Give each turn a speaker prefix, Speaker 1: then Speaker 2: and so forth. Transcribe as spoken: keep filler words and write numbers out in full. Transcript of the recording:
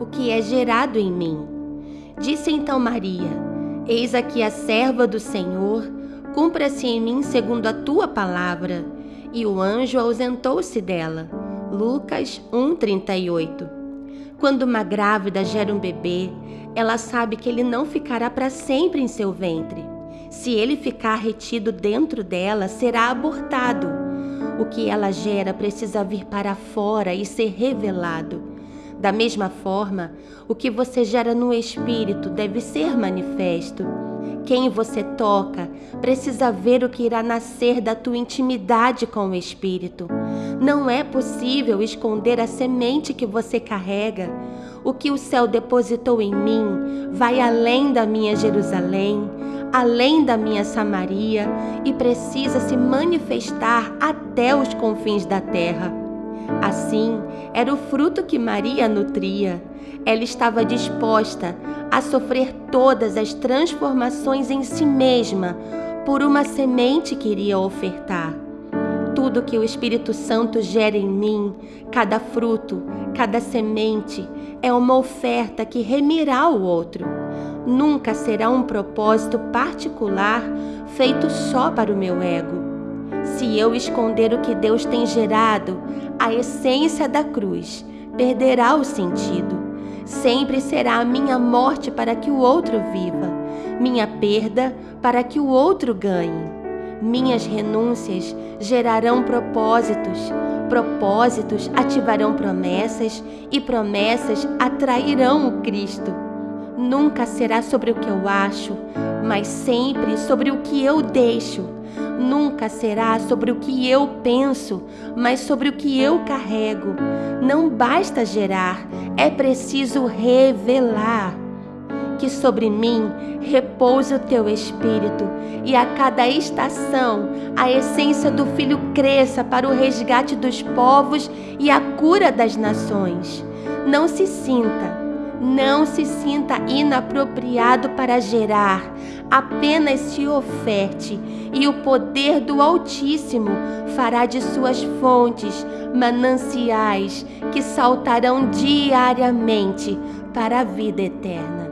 Speaker 1: que é gerado em mim. Disse então Maria: Eis aqui a serva do Senhor, cumpra-se em mim segundo a tua palavra. E o anjo ausentou-se dela. Lucas um, trinta e oito. Quando uma grávida gera um bebê, ela sabe que ele não ficará para sempre em seu ventre. Se ele ficar retido dentro dela, será abortado. O que ela gera precisa vir para fora e ser revelado. Da mesma forma, o que você gera no espírito deve ser manifesto. Quem você toca precisa ver o que irá nascer da tua intimidade com o Espírito. Não é possível esconder a semente que você carrega. O que o céu depositou em mim vai além da minha Jerusalém, além da minha Samaria e precisa se manifestar até os confins da terra. Assim, era o fruto que Maria nutria. Ela estava disposta a sofrer todas as transformações em si mesma por uma semente que iria ofertar. Tudo que o Espírito Santo gera em mim, cada fruto, cada semente, é uma oferta que remirá o outro. Nunca será um propósito particular feito só para o meu ego. Se eu esconder o que Deus tem gerado, a essência da cruz perderá o sentido. Sempre será a minha morte para que o outro viva, minha perda para que o outro ganhe. Minhas renúncias gerarão propósitos, propósitos ativarão promessas e promessas atrairão o Cristo. Nunca será sobre o que eu acho, mas sempre sobre o que eu deixo. Nunca será sobre o que eu penso, mas sobre o que eu carrego. Não basta gerar, é preciso revelar. Que sobre mim repouse o teu Espírito e a cada estação a essência do Filho cresça para o resgate dos povos e a cura das nações. Não se sinta Não se sinta inapropriado para gerar, apenas se oferte, e o poder do Altíssimo fará de suas fontes mananciais que saltarão diariamente para a vida eterna.